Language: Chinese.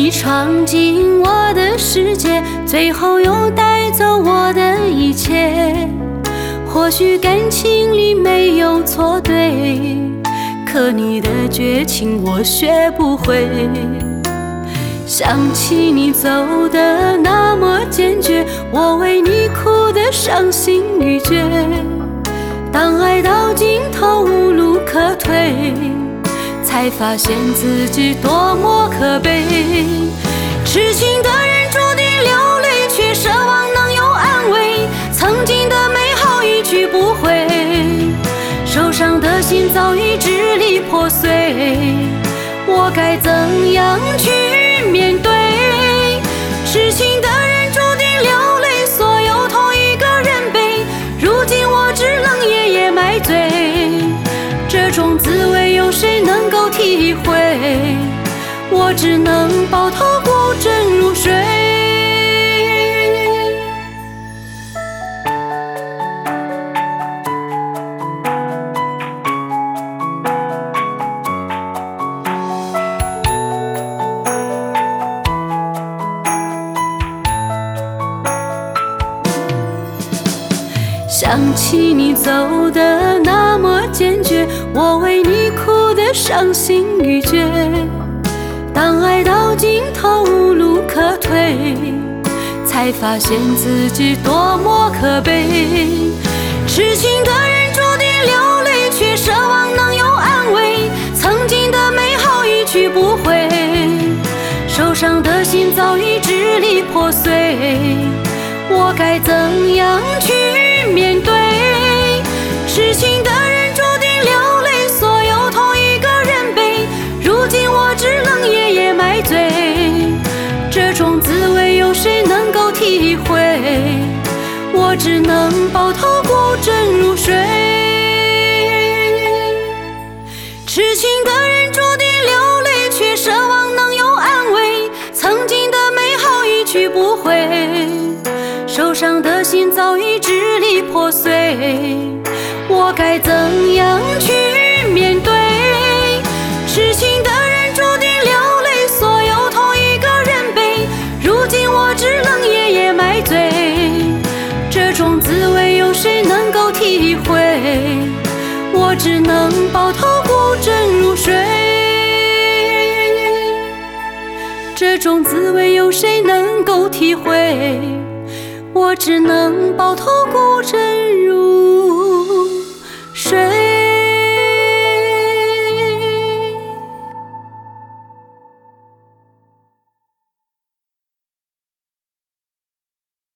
你闯进我的世界，最后又带走我的一切。或许感情里没有错对，可你的绝情我学不会。想起你走的那么坚决，我为你哭得伤心欲绝。当爱到尽头无路可退，才发现自己多么可悲。痴情的人注定流泪，却奢望能有安慰。曾经的美好一去不回，受伤的心早已支离破碎。我该怎样去面对？痴情的人注定流泪，所有痛一个人背。如今我只能夜夜埋醉，这种滋味有谁能够体会？我只能抱头孤枕入睡。想起你走的那么坚决，我为你哭得伤心欲绝。当爱到尽头无路可退，才发现自己多么可悲。痴情的人注定流泪，却奢望能有安慰。曾经的美好一去不回，受伤的心早已支离破碎。我该怎样去面对？痴情的人注定流泪，所有痛一个人背。如今我只能夜夜埋醉，这种滋味有谁能够体会？我只能抱头孤枕入睡。痴情的人注定流泪，却奢望能有安慰。曾经的美好一去不回，受伤的心早已支离破碎。我该怎样去面对？痴情的人注定流泪，所有痛一个人背。如今我只能夜夜埋醉，这种滋味有谁能够体会？我只能抱头孤枕入睡，这种滋味有谁能够体会？我只能抱头孤枕